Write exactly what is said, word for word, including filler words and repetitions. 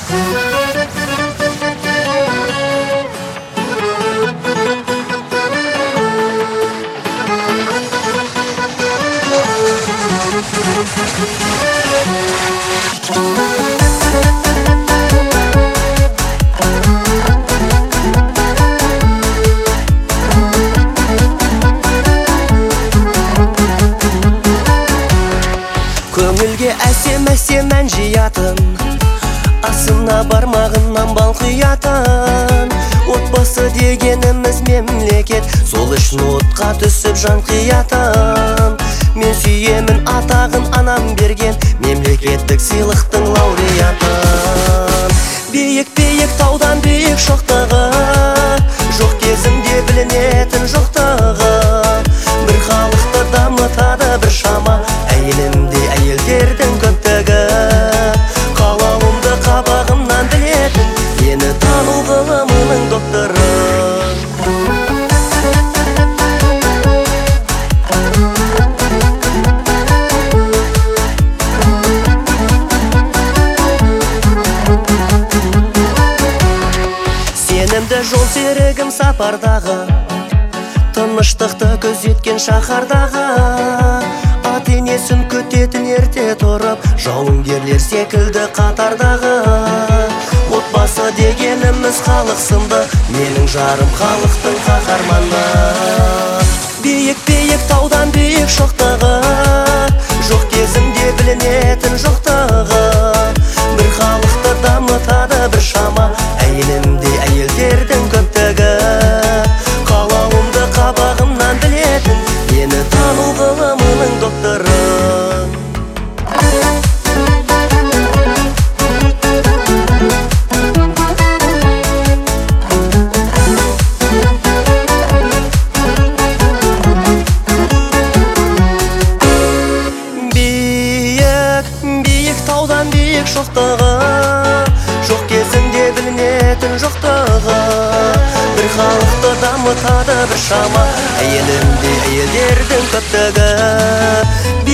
Көңілге әсем-әсем ән жиятын, асына бармағынан бал құятын. Отбасы дегеніміз мемлекет, сол үшін отқа түсіп жан қиятын. Мен сүйемін атағын анам берген, мемлекеттік сыйлықтың лауреатын. Биік-биік таудан биік шоқтығы, жоқ кезінде білінетін жоқтығы. Бір халықты дамытады бір шама, әйелімде әйелдердің көптігі. Қалауымды қабағымнан білетін, мені тану ғылымының докторы. Сенімді жол серігім сапардағы, тыныштықты көзеткен шаһардағы. Ата-енесін күтетін ерте тұрып, жауынгерлер секілді қатардағы. Отбасы дегеніміз халық сынды, менің жарым халықтың қаһарманы. Биік-биік таудан биік шоқтығы, жоқ кезінде білінетін жоқтығы. Бір халықты дамытады бір шама, әйелімде әйелдердің көптігі. Қалауымды қабағымнан білетін, мені тану ғылымының докторы. Биік таудан биік шоқтығы, жоқ кезінде білінетін жоқтығы. Бір халықты дамытады бір шама, әйелімде әйелдердің көптігі.